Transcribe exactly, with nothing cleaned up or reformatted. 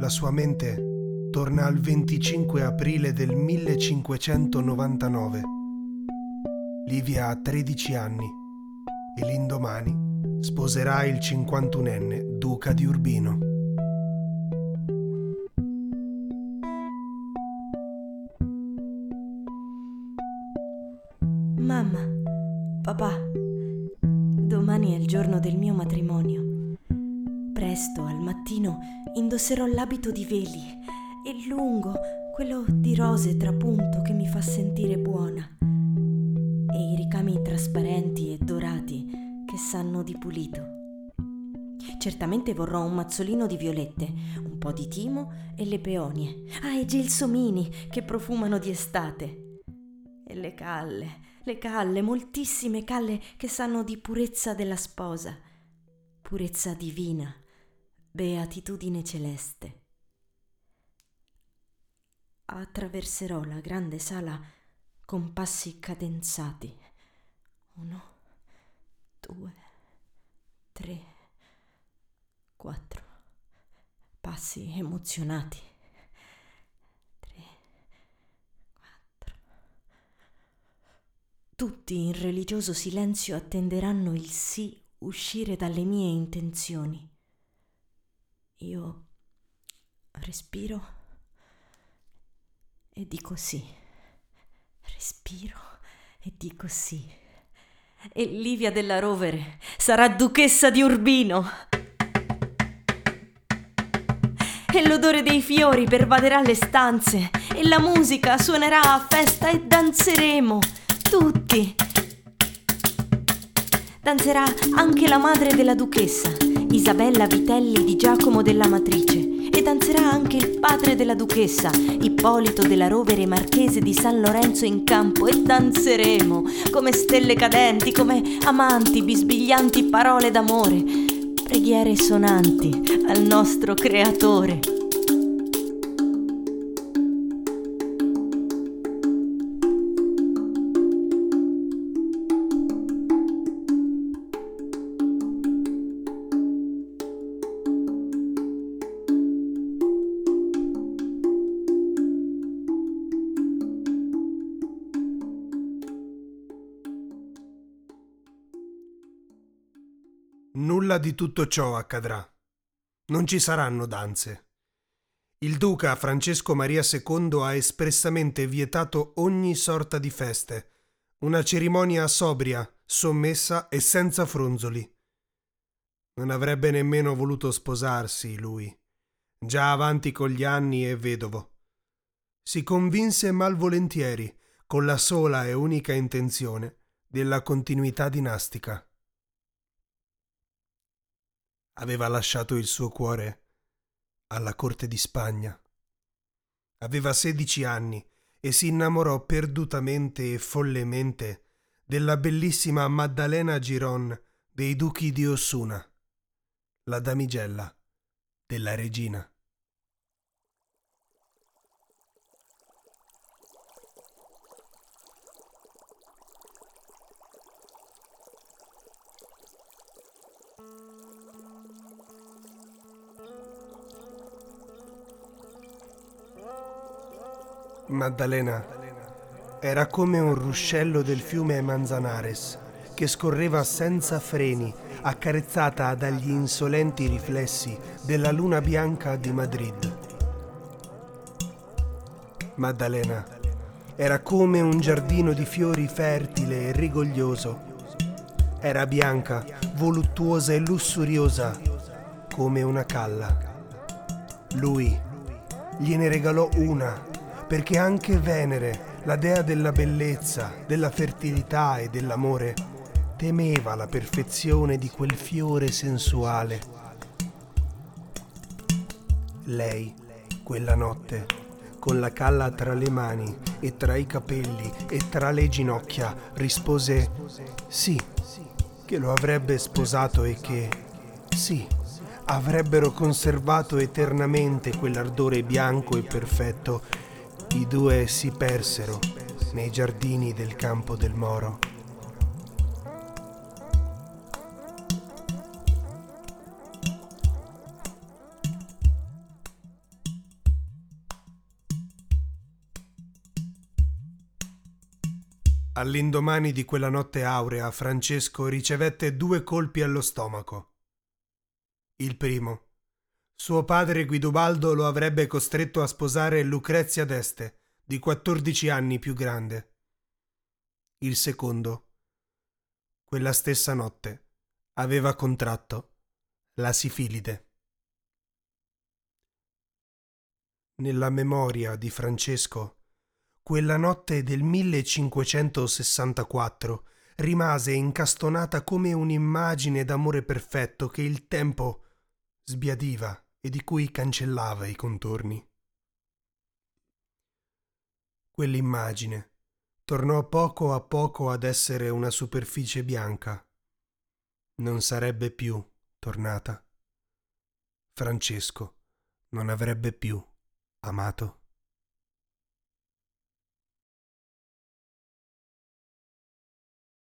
la sua mente torna al venticinque aprile del millecinquecentonovantanove. Livia ha tredici anni e l'indomani sposerà il cinquantunenne duca di Urbino. Mamma, papà, domani è il giorno del mio matrimonio. Presto, al mattino, indosserò l'abito di veli e lungo, quello di rose trapunto che mi fa sentire buona, e i ricami trasparenti e dorati che sanno di pulito. Certamente vorrò un mazzolino di violette, un po' di timo e le peonie. Ah, e gelsomini che profumano di estate. E le calle, le calle, moltissime calle che sanno di purezza della sposa, purezza divina, beatitudine celeste. Attraverserò la grande sala con passi cadenzati. Uno, due, tre, quattro. Passi emozionati. Tre, quattro. Tutti in religioso silenzio attenderanno il sì uscire dalle mie intenzioni. Io respiro e dico sì. Respiro e dico sì. E Livia della Rovere sarà duchessa di Urbino. E l'odore dei fiori pervaderà le stanze e la musica suonerà a festa e danzeremo tutti. Danzerà anche la madre della duchessa, Isabella Vitelli di Giacomo della Matrice, e danzerà anche il padre della duchessa, Ippolito della Rovere marchese di San Lorenzo in Campo, e danzeremo come stelle cadenti, come amanti bisbiglianti parole d'amore, preghiere sonanti al nostro creatore. Nulla di tutto ciò accadrà. Non ci saranno danze. Il duca Francesco Maria secondo ha espressamente vietato ogni sorta di feste, una cerimonia sobria, sommessa e senza fronzoli. Non avrebbe nemmeno voluto sposarsi, lui, già avanti con gli anni e vedovo. Si convinse malvolentieri, con la sola e unica intenzione della continuità dinastica. Aveva lasciato il suo cuore alla corte di Spagna. Aveva sedici anni e si innamorò perdutamente e follemente della bellissima Maddalena Giron dei duchi di Ossuna, la damigella della regina. Maddalena era come un ruscello del fiume Manzanares che scorreva senza freni, accarezzata dagli insolenti riflessi della luna bianca di Madrid. Maddalena era come un giardino di fiori fertile e rigoglioso. Era bianca, voluttuosa e lussuriosa come una calla. Lui gliene regalò una, perché anche Venere, la dea della bellezza, della fertilità e dell'amore, temeva la perfezione di quel fiore sensuale. Lei, quella notte, con la calla tra le mani e tra i capelli e tra le ginocchia, rispose sì, che lo avrebbe sposato e che, sì, avrebbero conservato eternamente quell'ardore bianco e perfetto. I due si persero nei giardini del Campo del Moro. All'indomani di quella notte aurea, Francesco ricevette due colpi allo stomaco. Il primo. Suo padre Guidobaldo lo avrebbe costretto a sposare Lucrezia d'Este, di quattordici anni più grande. Il secondo. Quella stessa notte aveva contratto la sifilide. Nella memoria di Francesco, quella notte del millecinquecentosessantaquattro rimase incastonata come un'immagine d'amore perfetto che il tempo sbiadiva e di cui cancellava i contorni. Quell'immagine tornò poco a poco ad essere una superficie bianca. Non sarebbe più tornata. Francesco non avrebbe più amato.